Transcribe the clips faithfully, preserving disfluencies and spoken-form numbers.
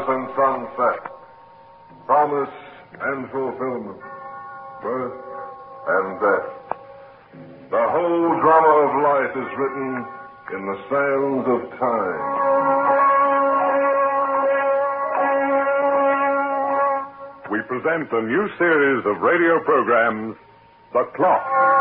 stars and sunset, promise and fulfillment, birth and death. The whole drama of life is written in the sands of time. We present a new series of radio programs, The Clock.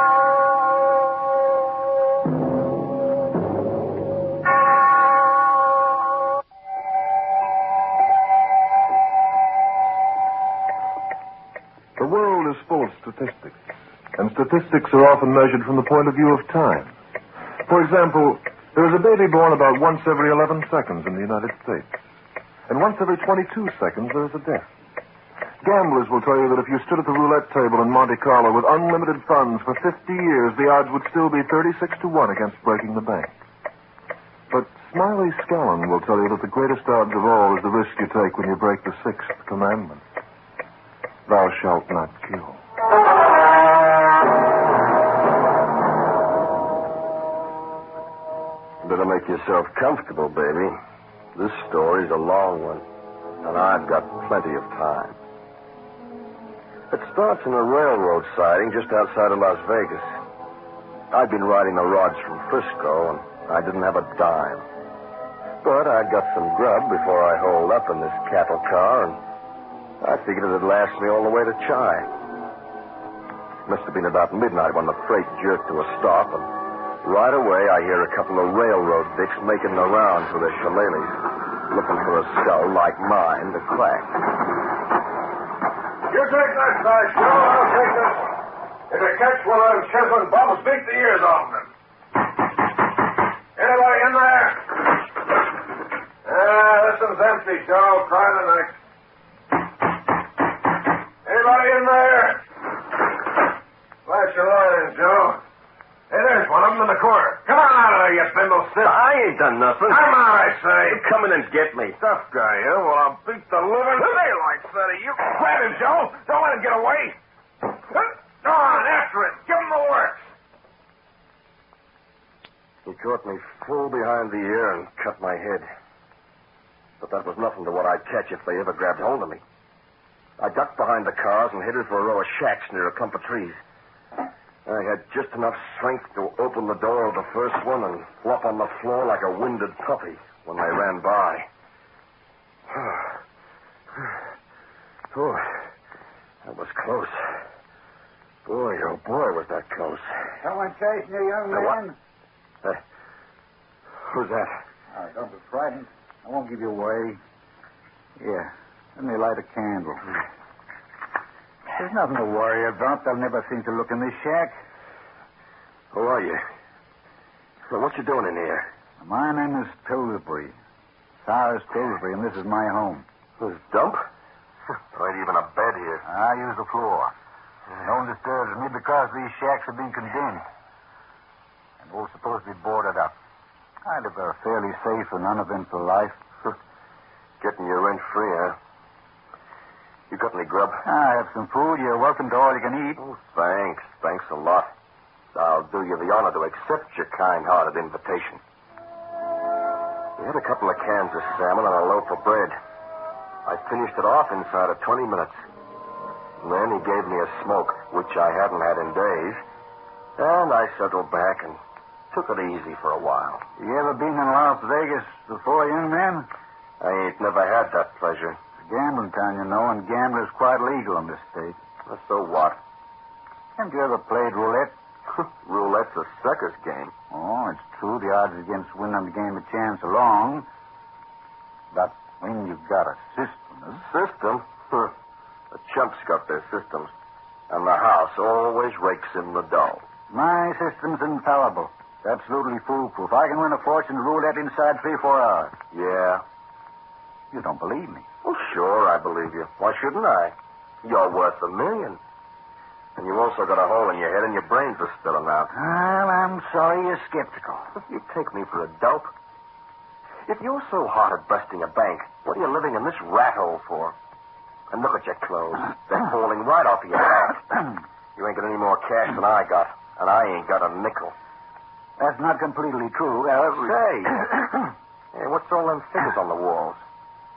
The world is full of statistics, and statistics are often measured from the point of view of time. For example, there is a baby born about once every eleven seconds in the United States, and once every twenty-two seconds there is a death. Gamblers will tell you that if you stood at the roulette table in Monte Carlo with unlimited funds for fifty years, the odds would still be thirty-six to one against breaking the bank. But Smiley Scallon will tell you that the greatest odds of all is the risk you take when you break the sixth commandment. Thou shalt not kill. Better make yourself comfortable, baby. This story's a long one, and I've got plenty of time. It starts in a railroad siding just outside of Las Vegas. I'd been riding the rods from Frisco, and I didn't have a dime. But I got some grub before I holed up in this cattle car, and I figured it'd last me all the way to Chi. Must have been about midnight when the freight jerked to a stop, and right away I hear a couple of railroad dicks making the rounds with their shillelaghs, looking for a skull like mine to crack. You take that side, Joe. I'll take this one. If you catch one of them chiseling bums, beat the ears off them. Anybody in there? Ah, this one's empty, Joe. Try the next. Anybody in there? Flash your light in, Joe. Hey, there's one of them in the corner. Come on out of there, you spindle stiff. I ain't done nothing. Come on, I say. You come in and get me. Tough guy, you. Well, I'll beat the living daylights out of you. Grab him, Joe. Don't let him get away. Go on, after it. Give him the works. He caught me full behind the ear and cut my head. But that was nothing to what I'd catch if they ever grabbed hold of me. I ducked behind the cars and headed for a row of shacks near a clump of trees. I had just enough strength to open the door of the first one and flop on the floor like a winded puppy when they ran by. Oh, that was close. Boy, oh boy, was that close. Someone chasing you, young man? Uh, who's that? All right, don't be frightened. I won't give you away. Here, let me light a candle. There's nothing to worry about. They'll never seem to look in this shack. Who are you? Well, what you doing in here? My name is Pillsbury. Cyrus Pillsbury, and this is my home. This dump? There ain't even a bed here. I use the floor. No one disturbs me because these shacks have been condemned. And all supposed to be boarded up. I live a fairly safe and uneventful life. Getting your rent free, huh? You got any grub? I have some food. You're welcome to all you can eat. Oh, thanks. Thanks a lot. I'll do you the honor to accept your kind-hearted invitation. We had a couple of cans of salmon and a loaf of bread. I finished it off inside of twenty minutes. And then he gave me a smoke, which I hadn't had in days. And I settled back and took it easy for a while. You ever been in Las Vegas before, young man? I ain't never had that pleasure. Gambling town, you know, and gambling is quite legal in this state. So what? Haven't you ever played roulette? Roulette's a sucker's game. Oh, it's true. The odds against winning the game a chance are long. But when you've got a system... A system? The chumps got their systems. And the house always rakes in the dough. My system's infallible. It's absolutely foolproof. I can win a fortune roulette inside three, four hours. Yeah? You don't believe me? Well, sure, I believe you. Why shouldn't I? You're worth a million. And you also got a hole in your head and your brains are spilling out. Well, I'm sorry you're skeptical. You take me for a dope. If you're so hot at busting a bank, what are you living in this rat hole for? And look at your clothes. They're falling right off of your back. You ain't got any more cash than I got, and I ain't got a nickel. That's not completely true. Uh, Say, hey, what's all them figures on the walls?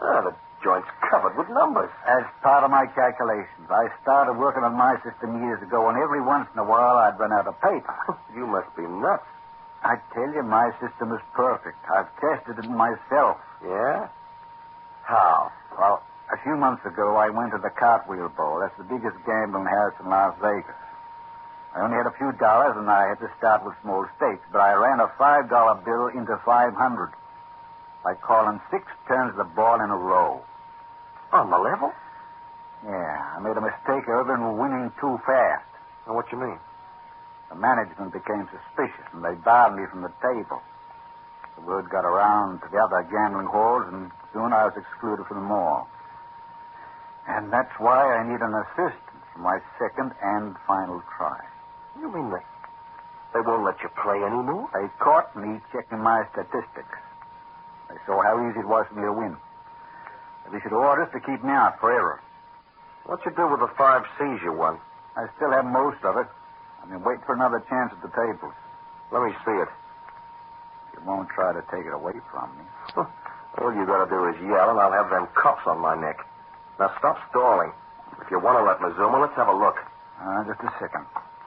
Ah, the joint's covered with numbers. As part of my calculations. I started working on my system years ago, and every once in a while I'd run out of paper. You must be nuts. I tell you, my system is perfect. I've tested it myself. Yeah? How? Well, a few months ago, I went to the Cartwheel Bowl. That's the biggest gambling house in Las Vegas. I only had a few dollars, and I had to start with small stakes, but I ran a five dollar bill into five hundred by calling six turns of the ball in a row. On the level? Yeah, I made a mistake of and winning too fast. Now, what you mean? The management became suspicious, and they barred me from the table. The word got around to the other gambling halls, and soon I was excluded from them all. And that's why I need an assistant for my second and final try. You mean they, they won't let you play anymore? They caught me checking my statistics. They saw how easy it was for me to win. They issued orders to keep me out forever. What'd you do with the five C's you won? I still have most of it. I've been waiting for another chance at the tables. Let me see it. You won't try to take it away from me. All you gotta do is yell, and I'll have them cuffs on my neck. Now, stop stalling. If you want to let Mazuma, let's have a look. Uh, just a second.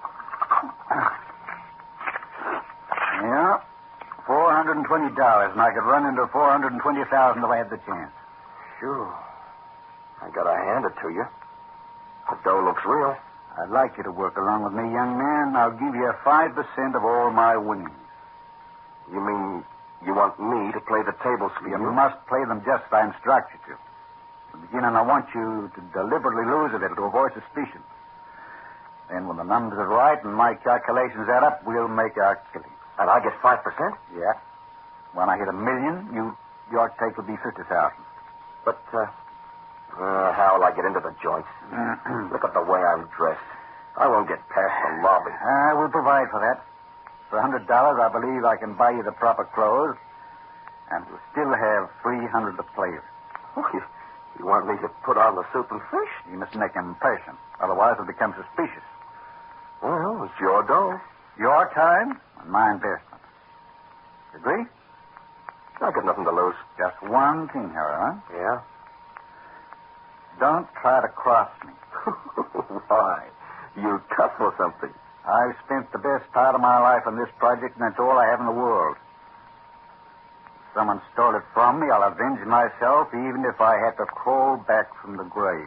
Yeah. four hundred twenty dollars, and I could run into four hundred twenty thousand dollars if I had the chance. Sure. I gotta hand it to you. The dough looks real. I'd like you to work along with me, young man. I'll give you five percent of all my winnings. You mean you want me to play the tables for you? You must play them just as I instruct you to. At the beginning, I want you to deliberately lose a little to avoid suspicion. Then when the numbers are right and my calculations add up, we'll make our killing. And I get five percent? Yeah. When I hit a million, you, your take will be fifty thousand. But, uh, uh, how will I get into the joints? Look at the way I'm dressed. I won't get past the lobby. I will provide for that. For a hundred dollars, I believe I can buy you the proper clothes, and we'll still have three hundred to play with. Oh, you, you want me to put on the suit and fish? You must make an impression. Otherwise, it'll become suspicious. Well, it's your dough. Your time and my investment. Agree? I got nothing to lose. Just one thing, however. Yeah? Don't try to cross me. Why? You tough or something? I've spent the best part of my life on this project, and that's all I have in the world. If someone stole it from me, I'll avenge myself, even if I had to crawl back from the grave.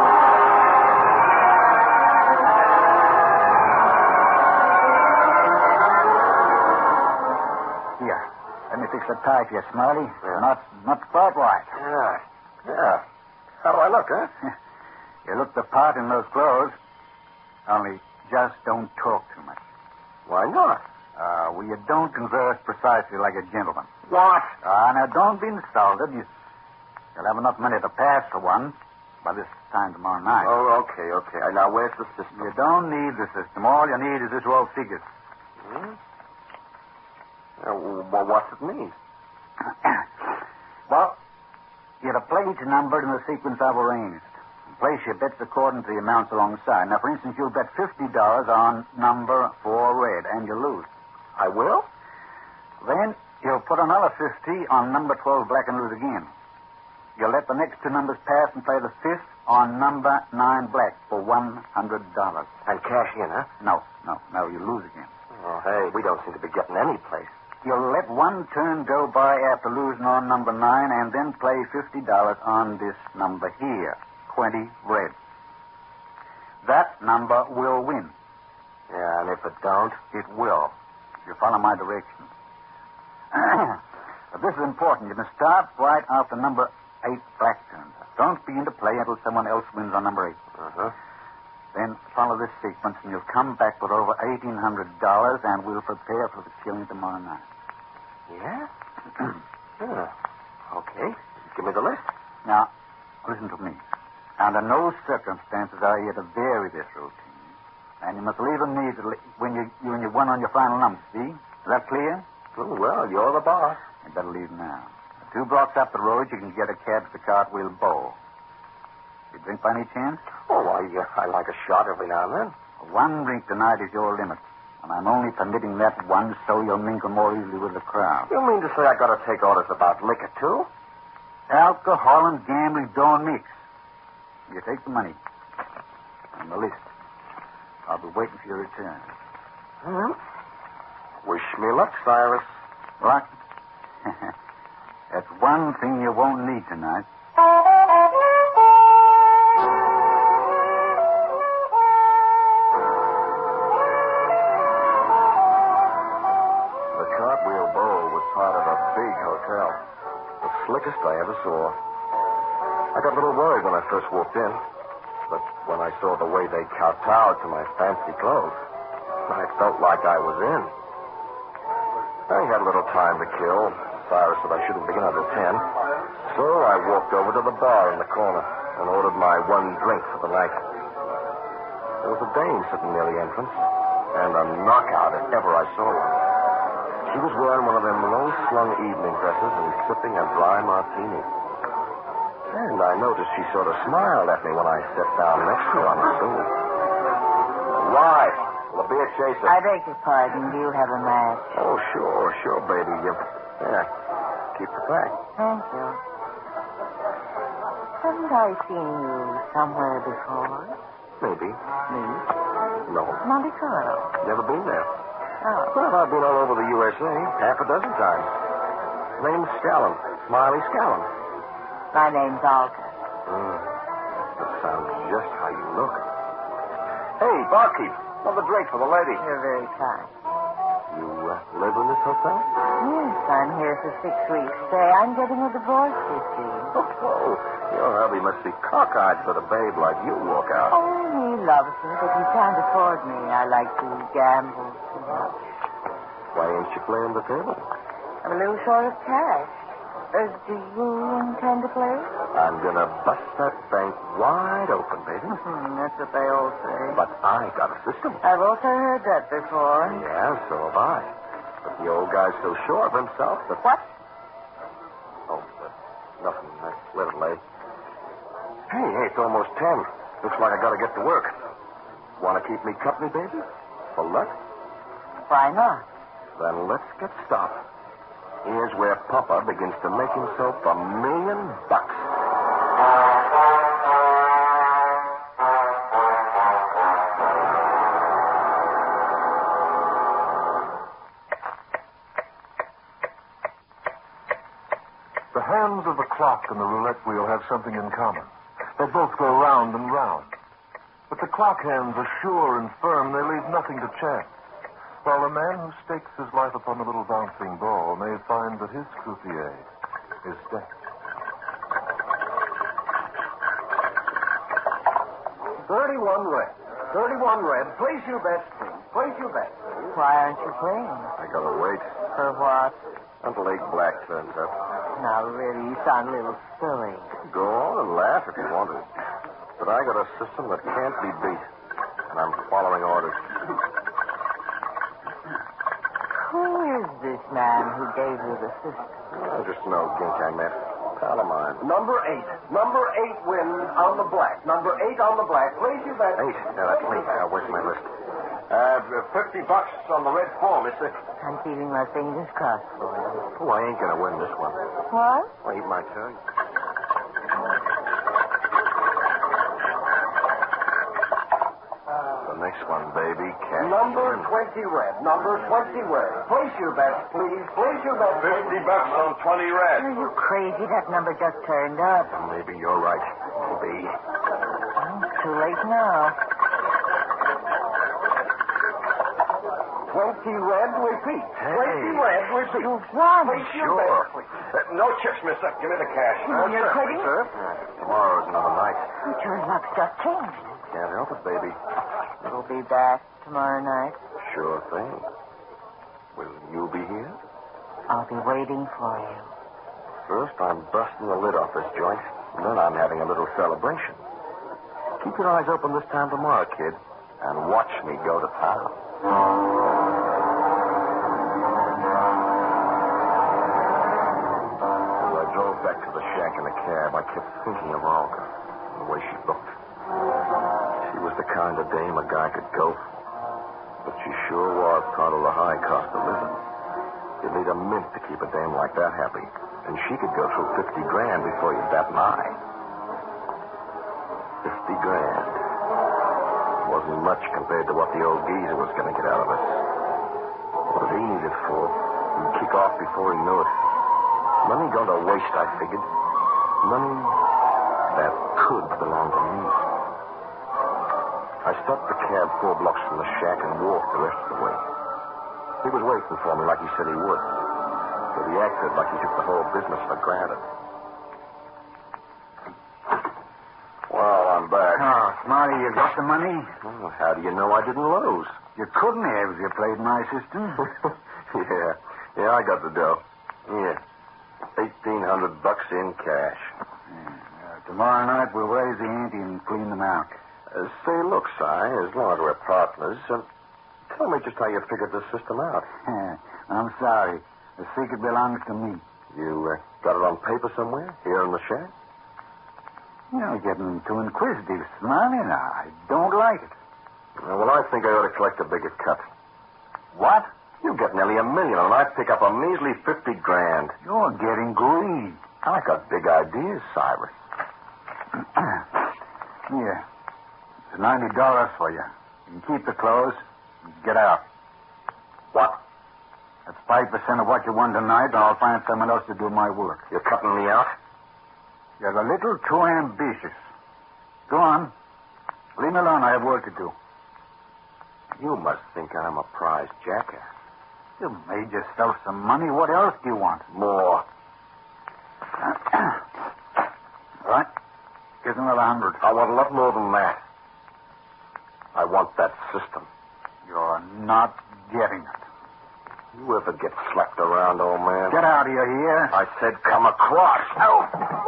Here, let me fix the tie for you, Smiley. Yeah. Not, not quite right. Yeah. Yeah. How do I look, huh? You look the part in those clothes. Only just don't talk too much. Why not? Uh, well, you don't converse precisely like a gentleman. What? Ah, uh, now, don't be insulted. You, you'll have enough money to pass for one by this time tomorrow night. Oh, okay, okay. Now, where's the system? You don't need the system. All you need is this roll of figures. Hmm? Uh, well, what's it mean? Well, you're to play each number in the sequence I've arranged. Place your bets according to the amounts alongside. Now, for instance, you'll bet fifty dollars on number four red, and you lose. I will? Then you'll put another fifty on number twelve black and lose again. You'll let the next two numbers pass and play the fifth on number nine black for one hundred dollars. And cash in, huh? No, no, no, you lose again. Oh, hey, we don't seem to be getting any place. You'll let one turn go by after losing on number nine and then play fifty dollars on this number here. twenty red. That number will win. Yeah, and if it don't? It will. If you follow my directions. But this is important. You must start right after number eight black turns. Don't begin to play until someone else wins on number eight. Uh-huh. Then follow this sequence, and you'll come back with over eighteen hundred dollars, and we'll prepare for the killing tomorrow night. Yeah? Yeah. Okay. Give me the list. Now, listen to me. Under no circumstances are you to vary this routine. And you must leave immediately when you, you when you won on your final number, see? Is that clear? Oh, well, you're the boss. You better leave now. Two blocks up the road, you can get a cab to the Cartwheel Bowl. You drink by any chance? Oh, I, uh, I like a shot every now and then. One drink tonight is your limit. And I'm only permitting that one so you'll mingle more easily with the crowd. You mean to say I got to take orders about liquor, too? Alcohol and gambling don't mix. You take the money. On the list. I'll be waiting for your return. Hmm? Wish me luck, Cyrus. What? That's one thing you won't need tonight. The Cartwheel Bowl was part of a big hotel. The slickest I ever saw. I got a little worried when I first walked in. But when I saw the way they kowtowed to my fancy clothes, I felt like I was in. I had a little time to kill. Cyrus said I shouldn't begin until ten. So I walked over to the bar in the corner and ordered my one drink for the night. There was a dame sitting near the entrance, and a knockout if ever I saw one. She was wearing one of them low-slung evening dresses and sipping a dry martini. And I noticed she sort of smiled at me when I sat down next to her on the stool. Why? The beer chaser. I beg your pardon. Do you have a match? Oh, sure, sure, baby. You... Yeah, keep the pack. Thank you. Haven't I seen you somewhere before? Maybe. Me? No. Monte Carlo. Never been there. Oh. Well, I've been all over the U S A half a dozen times. Name's Scallon. Smiley Scallon. My name's Alta. Mm. That sounds just how you look. Hey, barkeep. Another drink for the lady. You're very kind. You uh, live in this hotel? Yes, I'm here for six weeks. Say, I'm getting a divorce, you see. Oh, oh, your hubby must be cockeyed for the babe like you walk out. Oh, he loves me, but he can't afford me. I like to gamble too much. Why ain't you playing the table? I'm a little short of cash. Uh, do you intend to play? I'm gonna bust that bank wide open, baby. That's what they all say. But I got a system. I've also heard that before. Yeah, so have I. But the old guy's so sure of himself that... What? Oh, but nothing. I let it lay. Hey, hey, it's almost ten. Looks like I gotta get to work. Want to keep me company, baby? For luck? Why not? Then let's get started. Here's where Papa begins to make himself a million bucks. The hands of the clock and the roulette wheel have something in common. They both go round and round. But the clock hands are sure and firm. They leave nothing to chance. While the man who stakes his life upon the little bouncing ball may find that his croupier is dead. Thirty-one red. Thirty-one red. Place your bets, please. Place your bets, please. Why aren't you playing? I gotta wait For what? until Lake Black turns up. Now, really, you sound a little silly. Go on and laugh if you want to. But I got a system that can't be beat. And I'm following orders. Who is this man who gave you the system? Oh, just an old gink I met. Pal of mine. Number eight. Number eight wins on the black. Number eight on the black. Place your bets. Eight. Yeah, that's me. Uh, where's my list? Uh, fifty bucks on the red four, mister. I'm keeping my fingers crossed for you. Oh, I ain't gonna win this one. What? I'll eat my turn. The next one, baby. Cash. Number twenty red. Number twenty red. Place your bets, please. Place your bets. Fifty bucks on twenty red. Are you crazy? That number just turned up. Maybe you're right. Maybe. Oh, it's too late now. Twenty red, repeat. Hey. Twenty red, repeat. You've won. Place your Sure. bets, please. Uh, no chips, mister. Give me the cash. Oh, you're kidding? Sir? Uh, tomorrow's another night. But your luck's just changed. Can't help it, baby. You'll be back tomorrow night. Sure thing. Will you be here? I'll be waiting for you. First, I'm busting the lid off this joint, and then I'm having a little celebration. Keep your eyes open this time tomorrow, kid, and watch me go to town. As I drove back to the shack in the cab, I kept thinking of Olga and the way she looked. She was the kind of dame a guy could go for. But she sure was part of the high cost of living. You'd need a mint to keep a dame like that happy. And she could go through fifty grand before you bat an eye. Fifty grand. Wasn't much compared to what the old geezer was going to get out of us. What did he need it for? He'd kick off before he knew it. Money gone to waste, I figured. Money that could belong to me. I stopped the cab four blocks from the shack and walked the rest of the way. He was waiting for me like he said he would. But he acted like he took the whole business for granted. Well, I'm back. Oh, Smarty, you got the money? Well, how do you know I didn't lose? You couldn't have if you played my system. yeah. Yeah, I got the dough. Here. Eighteen hundred bucks in cash. Yeah. Uh, tomorrow night we'll raise the ante and clean them out. Uh, say, look, Si, as long as we're partners, uh, tell me just how you figured this system out. I'm sorry. The secret belongs to me. You uh, got it on paper somewhere? Here in the shack? You're getting too inquisitive, Smarty. I don't like it. Uh, well, I think I ought to collect a bigger cut. What? You get nearly a million, and I pick up a measly fifty grand. You're getting greedy. I got big ideas, Cyrus. Here. It's ninety dollars for you. You can keep the clothes and get out. What? That's five percent of what you won tonight, and I'll find someone else to do my work. You're cutting me out? You're a little too ambitious. Go on. Leave me alone. I have work to do. You must think I'm a prize jackass. You made yourself some money. What else do you want? More. All right. Here's another hundred. I want a lot more than that. I want that system. You're not getting it. You ever get slapped around, old man? Get out of here. I said come across. Oh.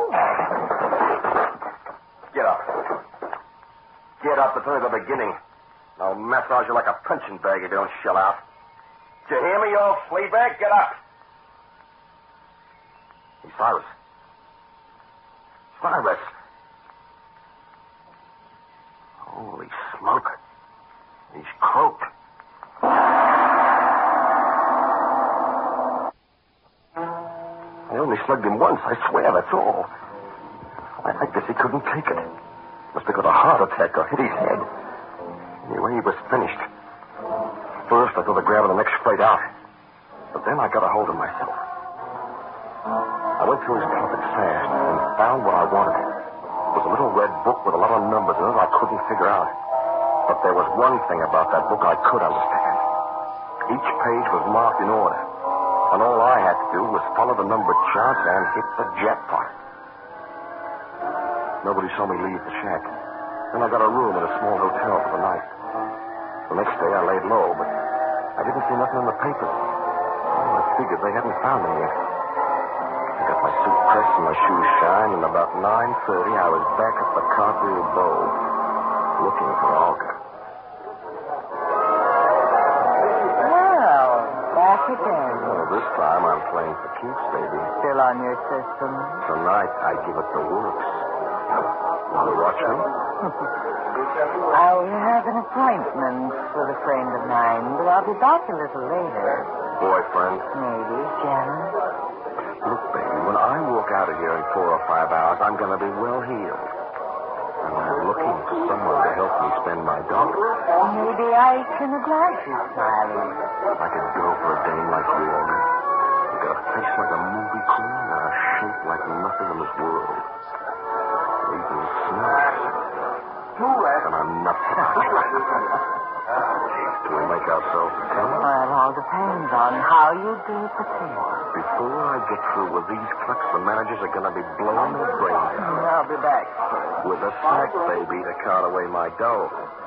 Get up. Get up. It's only the beginning. I'll massage you like a punching bag if you don't shell out. Did you hear me, you old flea bag? Get up. Hey, Cyrus. Cyrus. Holy smoke. He's croaked. I only slugged him once, I swear, that's all. I, I guess he couldn't take it. Must have got a heart attack or hit his head. Anyway, he was finished. First, I thought of grabbing the next freight out. But then I got a hold of myself. I went through his pockets fast and found what I wanted. It was a little red book with a lot of numbers in it I couldn't figure out. But there was one thing about that book I could understand. Each page was marked in order. And all I had to do was follow the numbered charts and hit the jackpot. Nobody saw me leave the shack. Then I got a room in a small hotel for the night. The next day I laid low, but I didn't see nothing in the papers. Well, I figured they hadn't found me yet. I got my suit pressed and my shoes shined, and about nine thirty I was back at the Cartwheel Bow, looking for Olga. Well, back again. Well, this time I'm playing for keeps, baby. Still on your system? Tonight I give it the works. Want to watch me? I'll have an appointment with a friend of mine, but I'll be back a little later. Boyfriend? Maybe, Janet. Look, baby, when I walk out of here in four or five hours, I'm going to be well healed. And I'm looking for someone to help me spend my dollars. Maybe I can oblige you, Smiley. I could go for a dame like you, Olga. You got a face like a movie queen and a shape like nothing in this world. Even smells. And I'm not. Do we make ourselves a ten? Well, it all depends on how you do it the Before I get through with these clerks, the managers are going to be blowing their brains out. I'll be back. With a sack, baby, to cart away my dough.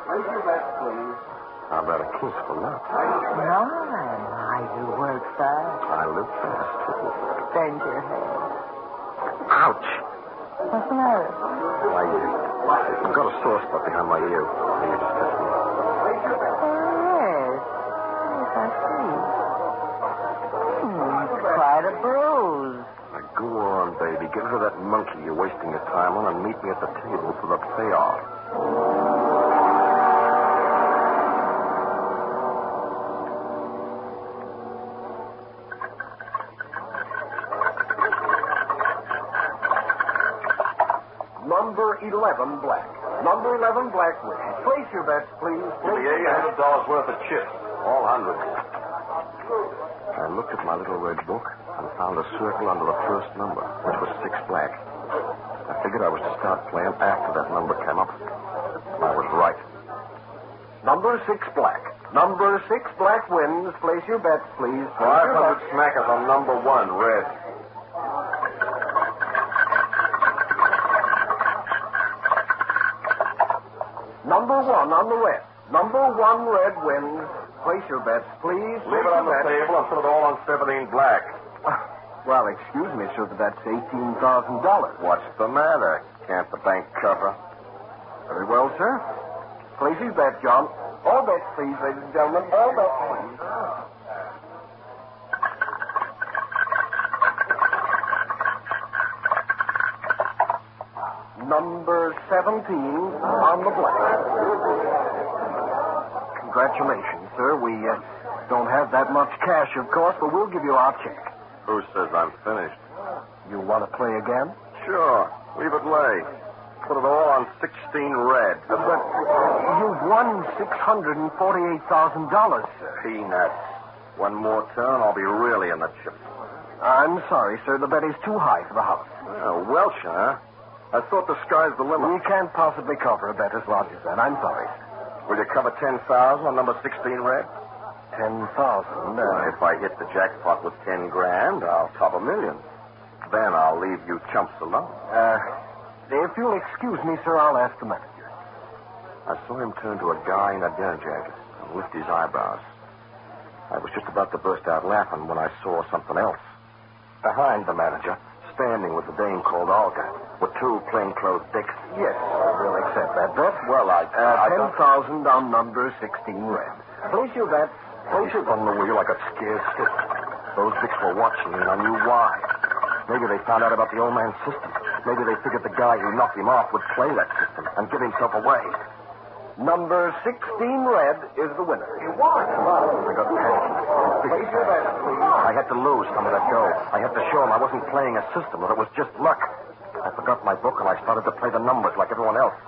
How about a kiss for luck? No, I do work fast. I live fast, too. Bend your head. Ouch! What's the matter? Why, uh, I've got a sore spot behind my ear. Maybe just touch me. Oh, yes. Yes, I see. Hmm, quite a bruise. Now, go on, baby. Get rid of that monkey you're wasting your time on and meet me at the table for the payoff. number eleven black. Number eleven black wins. Place your bets, please. Give me eight hundred dollars worth of chips. All hundreds. I looked at my little red book and found a circle under the first number, which was six black. I figured I was to start playing after that number came up. I was right. Number six black. Number six black wins. Place your bets, please. Five hundred smackers on number one, red. Number one on the red. Number one red wins. Place your bets, please. Leave it on the table and put it all on seventeen black. Well, excuse me, sir, but that's eighteen thousand dollars. What's the matter? Can't the bank cover? Very well, sir. Place your bet, John. All bets, please, ladies and gentlemen. All bets, please. Number seventeen on the black. Congratulations, sir. We uh, don't have that much cash, of course, but we'll give you our check. Who says I'm finished? You want to play again? Sure. Leave it lay. Put it all on sixteen red. Uh, but you've won six hundred forty-eight thousand dollars, sir. Peanuts. One more turn, I'll be really in the chip. I'm sorry, sir. The bet is too high for the house. Oh, Welch, huh? I thought the sky's the limit. We can't possibly cover a bet as large as that. I'm sorry. Will you cover ten thousand on number sixteen red? Ten thousand. Uh, if I hit the jackpot with ten grand, I'll top a million. Then I'll leave you chumps alone. Uh, if you'll excuse me, sir, I'll ask the manager. I saw him turn to a guy in a dinner jacket and lift his eyebrows. I was just about to burst out laughing when I saw something else. Behind the manager, standing with a dame called Olga, with two plainclothes dicks. Yes, sir, we'll accept that bet. Well, I... Uh, I ten thousand on number sixteen red. Place your bet. Place your on the wheel like a scared stick. Those dicks were watching me, and I knew why. Maybe they found out about the old man's system. Maybe they figured the guy who knocked him off would play that system and give himself away. Number sixteen red is the winner. You won. I got panicky. Place your bet, please. I had to lose some of that dough. I had to show him I wasn't playing a system, that it was just luck. I forgot my book and I started to play the numbers like everyone else.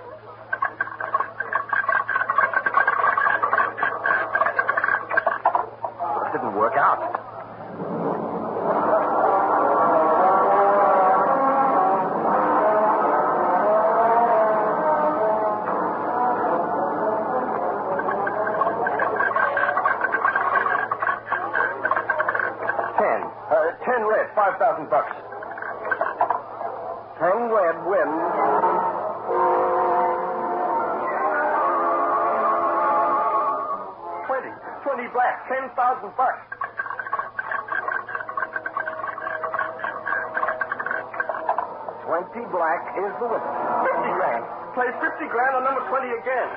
But it didn't work out. Five thousand bucks. Ten red wins. Twenty. Twenty black. Ten thousand bucks. Twenty black is the winner. Fifty grand. Play fifty grand on number twenty again.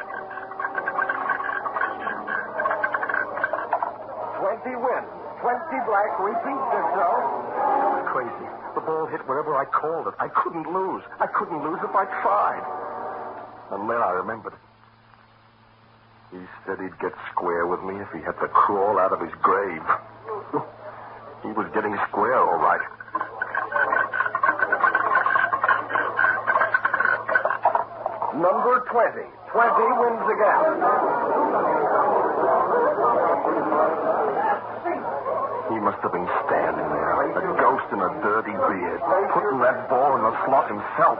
Twenty wins. Twenty black repeats itself. Crazy. The ball hit wherever I called it. I couldn't lose. I couldn't lose if I tried. And then I remembered. He said he'd get square with me if he had to crawl out of his grave. He was getting square, all right. Number twenty. Twenty wins again. He must have been standing there, a ghost in a dirty beard, putting that ball in the slot himself.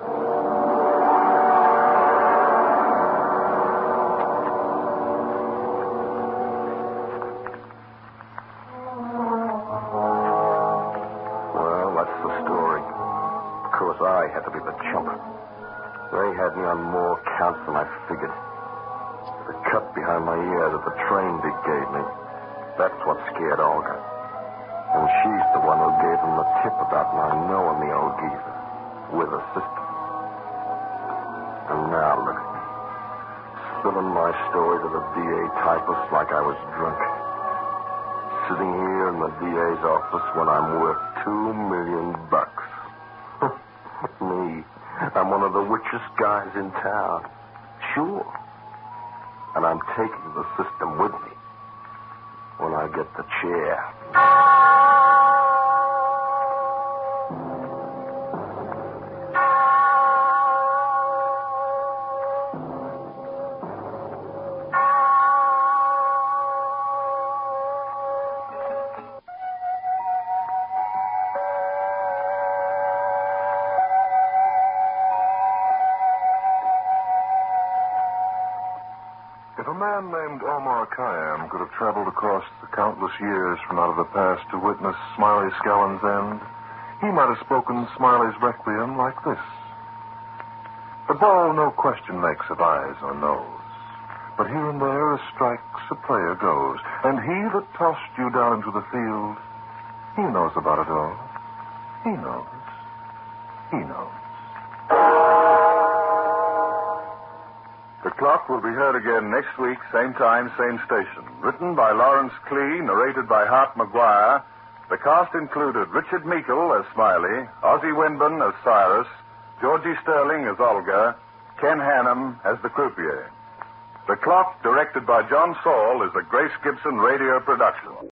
Well, that's the story. Of course, I had to be the chump. They had me on more counts than I figured. The cut behind my ear that the train big gave me. That's what scared Olga. And she's the one who gave him the tip about my knowing the old geezer with her sister. And now, look at me. Spilling my story to the D A typist like I was drunk. Sitting here in the D A's office when I'm worth two million bucks. Me. I'm one of the richest guys in town. Sure. And I'm taking the system with me. When I get the chair. man named Omar Khayyam could have traveled across the countless years from out of the past to witness Smiley Scallon's end, he might have spoken Smiley's requiem like this. The ball no question makes of eyes or nose, but here and there a strikes, a player goes, and he that tossed you down into the field, he knows about it all. He knows. He knows. The Clock will be heard again next week, same time, same station. Written by Lawrence Klee, narrated by Hart McGuire. The cast included Richard Meikle as Smiley, Ozzie Winburn as Cyrus, Georgie Sterling as Olga, Ken Hannum as the croupier. The Clock, directed by John Saul, is a Grace Gibson radio production.